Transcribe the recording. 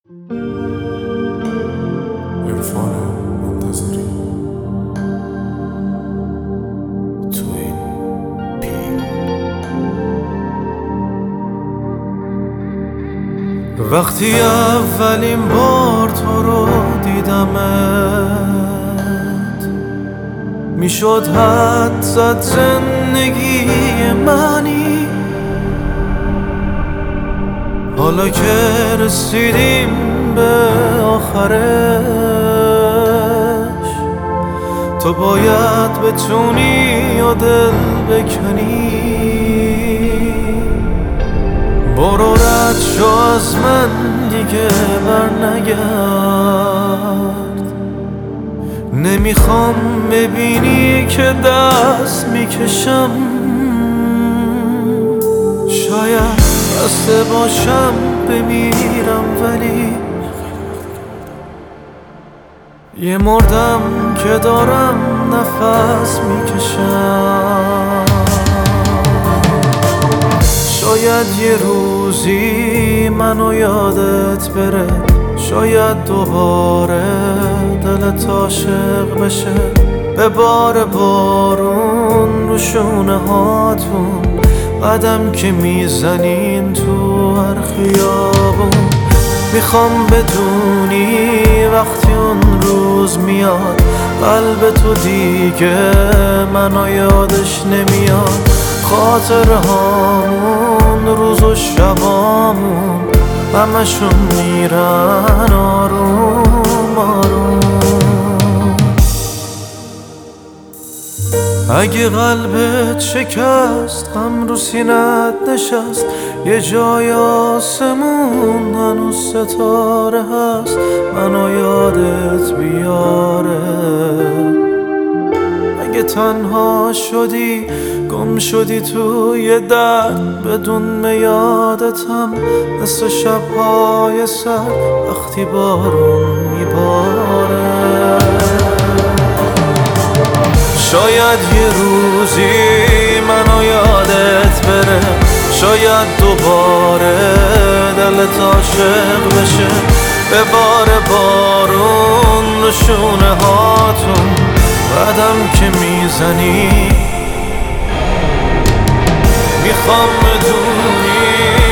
عرفان منتظری تو این پیر. وقتی اولین بار تو رو دیدمت میشد حد زد زندگی منی. حالا که رسیدیم به آخرش تو باید بتونی و دل بکنی. برو رد شو از من دیگه برنگرد. نمیخوام ببینی که دست میکشم. شاید بسته باشم بمیرم ولی یه مردم که دارم نفس میکشم. شاید یه روزی منو یادت بره، شاید دوباره دلت عاشق بشه. به بار بارون رو شونه هاتون قدم که میزنین تو هر خیابون. میخوام بدونی وقتی اون روز میاد قلب تو دیگه منو یادش نمیاد. خاطره هامون روز و شبامون همشون میرن آروم آروم. اگه قلبت شکست غم رو سینت نشست، یه جای آسمون هنوز ستاره هست منو یادت بیاره. اگه تنها شدی گم شدی توی درد بدون میادتم، مثل شبهای سر وقتی بارون میباره. شاید یه روزی منو یادت بره، شاید دوباره دلت عاشق بشه. به بار بارون رو شونه هاتون قدم که میزنی. میخوام بدونی